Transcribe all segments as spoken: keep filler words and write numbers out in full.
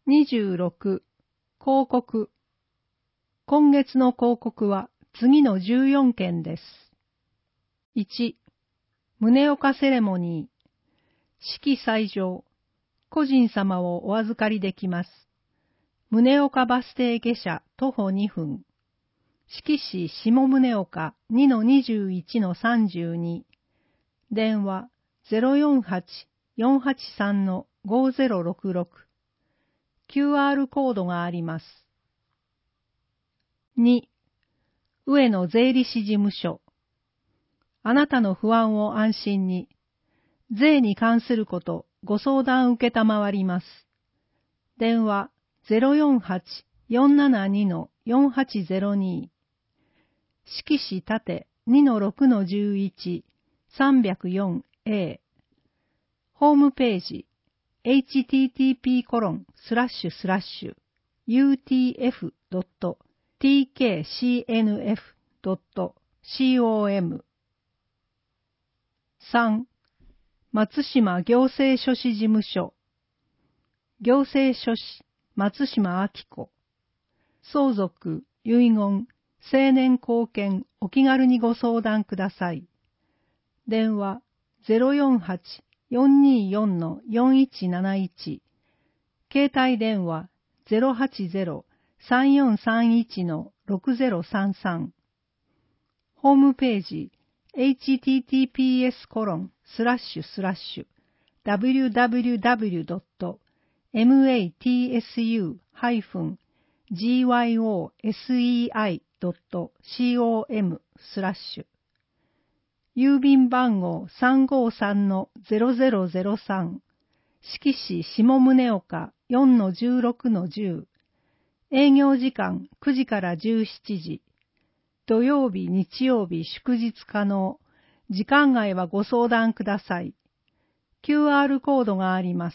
にじゅうろく、広告。今月の広告は次のじゅうよんけんです。いち、宗岡セレモニー。式斎場。個人様をお預かりできます。宗岡バス停下車徒歩にふん。式市下宗岡 にのにじゅういちのさんじゅうに。電話 ゼロよんはち よんはちさん ごゼロろくろく。キューアール コードがあります。に、上野税理士事務所。あなたの不安を安心に、税に関することご相談受けたまわります。電話 ゼロよんはち よんななに よんはちゼロに。式市縦 にのろくのじゅういち さんびゃくよんエー。ホームページ エイチティーティーピーコロンスラッシュスラッシュユーティーエフドットティーケーシーエヌエフドットコム。 さん、松島行政書士事務所。行政書士松島明子。相続、遺言、成年後見お気軽にご相談ください。電話 ゼロよんはち よんによん よんいちなないち。携帯電話 ゼロはちゼロ さんよんさんいち ろくゼロさんさん。ホームページ エイチティーティーピーエスコロンスラッシュスラッシュダブリューダブリューダブリュードットマツハイフンジーワイオーエスイーアイドットコムスラッシュ。郵便番号 さんごさんのゼロゼロゼロさん。式市下宗岡 よんのじゅうろくのじゅう。営業時間くじからじゅうしちじ。土曜日、日曜日、祝日可能。時間外はご相談ください。キューアール コードがあります。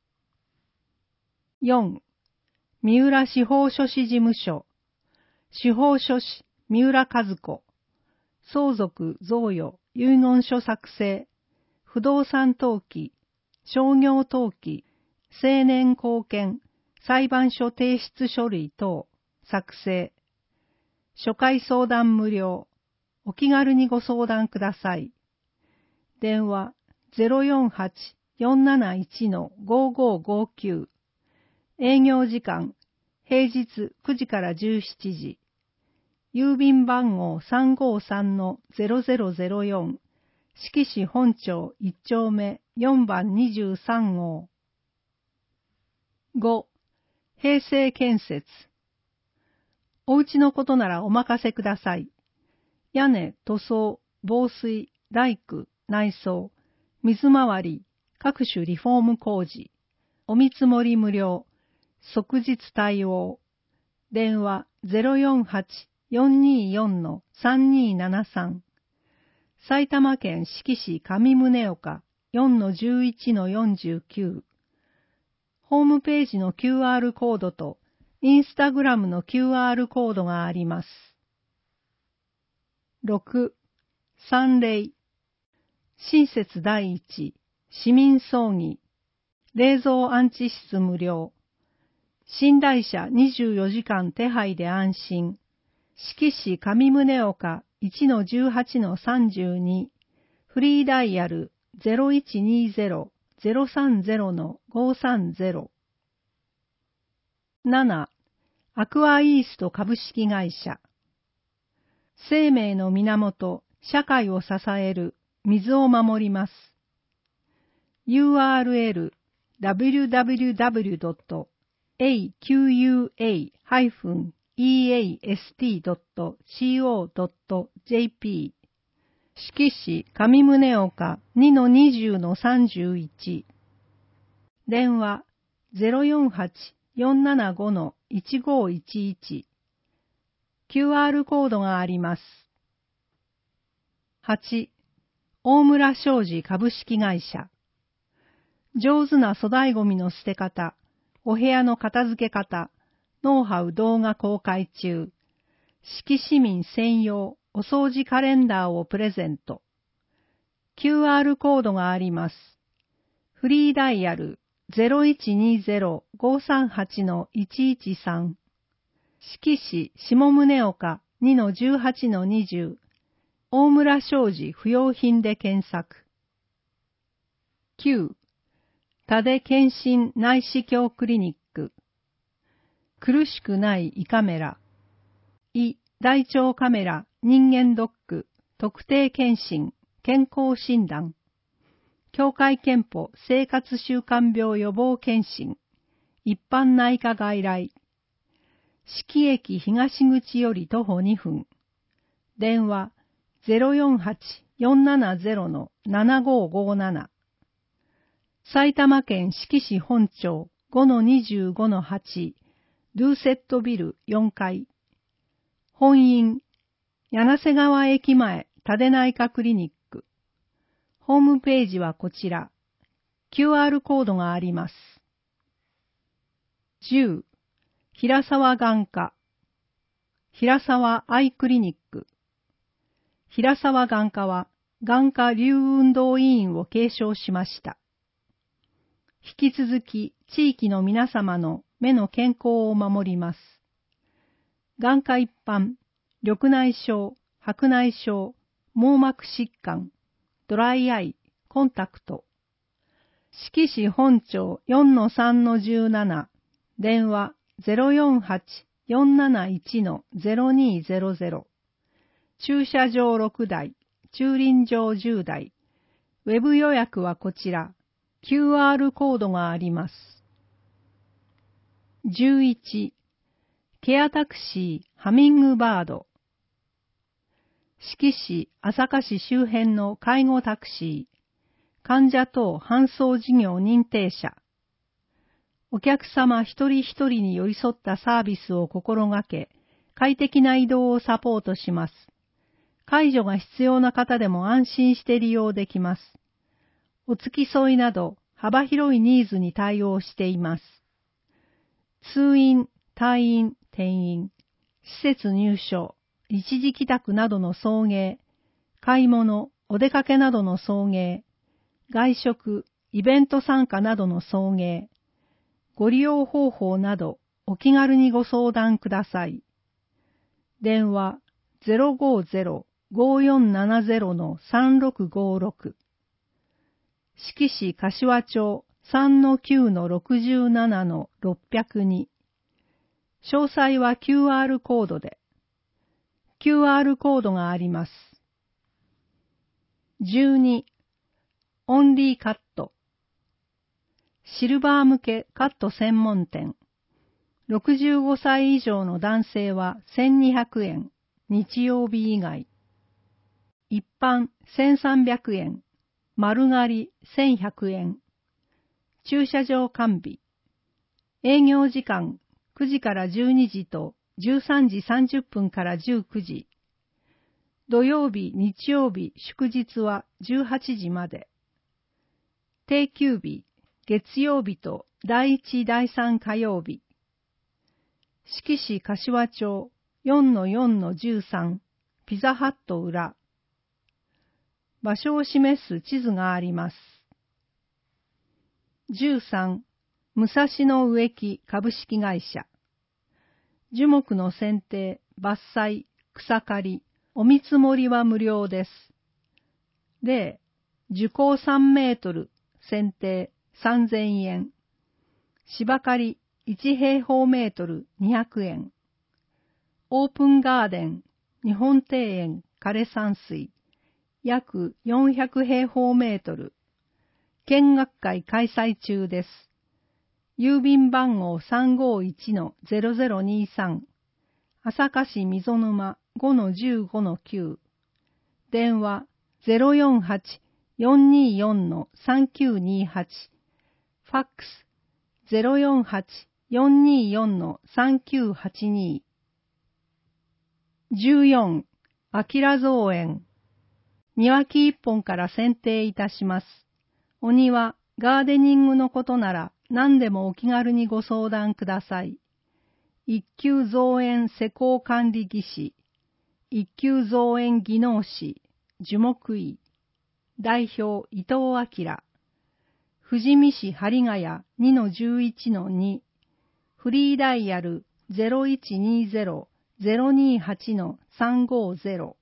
よん、三浦司法書士事務所。司法書士三浦和子。相続、贈与、遺言書作成、不動産登記、商業登記、成年後見、裁判所提出書類等、作成。初回相談無料。お気軽にご相談ください。電話 ゼロよんはち よんなないち ごごごきゅう。営業時間、平日くじからじゅうしちじ。郵便番号 さんごさんのゼロゼロゼロよん。式市本町いっ丁目よんばんにじゅうさんごう。ご、平成建設。お家のことならお任せください。屋根、塗装、防水、大工、内装、水回り、各種リフォーム工事、お見積もり無料、即日対応。電話 ゼロよんはち よんによん さんにななさん。埼玉県志木市上宗岡 よんのじゅういちのよんじゅうきゅう。ホームページの キューアール コードとインスタグラムの キューアール コードがあります。ろく、三例。親切第一、市民葬儀。冷蔵安置室無料。寝台車にじゅうよじかん手配で安心。志木市上宗岡 いちのじゅうはちのさんじゅうに。フリーダイヤル ゼロいちにゼロ ゼロさんゼロのごさんゼロ。なな、アクアイースト株式会社。生命の源、社会を支える、水を守ります。ユーアールエル ダブリューダブリューダブリュードットエーキューユーエーハイフンイーエーエスティードットコードットジェーピー。志木市上宗岡 にのにじゅうのさんじゅういち。電話 ゼロよんはち よんななご いちごいちいち。キューアール コードがあります。はち、大村商事株式会社。上手な粗大ごみの捨て方、お部屋の片付け方、ノウハウ動画公開中。志木市民専用お掃除カレンダーをプレゼント。キューアール コードがあります。フリーダイヤルゼロいちにゼロ ごさんはち のいちいちさん、志木市下宗岡 にのじゅうはちのにじゅう、大村商事不用品で検索。きゅう、多出健診内視鏡クリニック。苦しくない胃カメラ。胃、大腸カメラ、人間ドック、特定健診、健康診断。協会憲法生活習慣病予防検診、一般内科外来。志木駅東口より徒歩にふん。電話 ゼロよんはち よんななゼロ のななごごなな。埼玉県志木市本町 ごのにじゅうごのはち、ルーセットビルよんかい。本院、柳瀬川駅前多出内科クリニック。ホームページはこちら。キューアール コードがあります。じゅう、平沢眼科。平沢アイクリニック。平沢眼科は眼科流運動委員を継承しました。引き続き地域の皆様の目の健康を守ります。眼科一般、緑内障、白内障、網膜疾患、ドライアイ、コンタクト。志木市本町 よんのさんのじゅうなな、電話 ゼロよんはち よんなないち のゼロにゼロゼロ。駐車場ろくだい、駐輪場じゅうだい。ウェブ予約はこちら。キューアール コードがあります。じゅういち、ケアタクシーハミングバード。志木市朝霞市周辺の介護タクシー、患者等搬送事業認定者。お客様一人一人に寄り添ったサービスを心がけ、快適な移動をサポートします。介助が必要な方でも安心して利用できます。お付き添いなど幅広いニーズに対応しています。通院、退院、転院、施設入所、一時帰宅などの送迎、買い物、お出かけなどの送迎、外食、イベント参加などの送迎、ご利用方法などお気軽にご相談ください。電話 ゼロごゼロ ごよんななゼロ のさんろくごろく。志木市柏町 さんのきゅうのろくじゅうななのろっぴゃくに。詳細は キューアール コードで。キューアール コードがあります。じゅうに、オンリーカット。シルバー向けカット専門店。ろくじゅうごさい以上の男性はせんにひゃくえん、日曜日以外。一般せんさんびゃくえん、丸刈りせんひゃくえん。駐車場完備。営業時間くじからじゅうにじとじゅうさんじさんじゅっぷんからじゅうくじ。土曜日、日曜日、祝日はじゅうはちじまで。定休日、月曜日とだいいち、だいさん火曜日。志木市柏町 よんのよんのじゅうさん、ピザハット裏。場所を示す地図があります。じゅうさん、武蔵野植木株式会社。樹木の剪定、伐採、草刈り、お見積もりは無料です。例、樹高さんメートル、剪定さんぜんえん。芝刈りいち平方メートルにひゃくえん。オープンガーデン、日本庭園枯山水、約よんひゃく平方メートル。見学会開催中です。郵便番号 さんごいちのゼロゼロにさん。朝霞市溝沼 ごのじゅうごのきゅう。電話 ゼロよんはち よんによんのさんきゅうにはち。ファックス ゼロよんはち よんによんのさんきゅうはちに。じゅうよん、あきら造園。庭木一本から剪定いたします。お庭、ガーデニングのことなら何でもお気軽にご相談ください。一級造園施工管理技師、一級造園技能士、樹木医、代表伊藤明。 富士見市針ヶ谷 にのじゅういちのに、フリーダイヤル ゼロいちにーゼロ ゼロにーはちのさんごーゼロ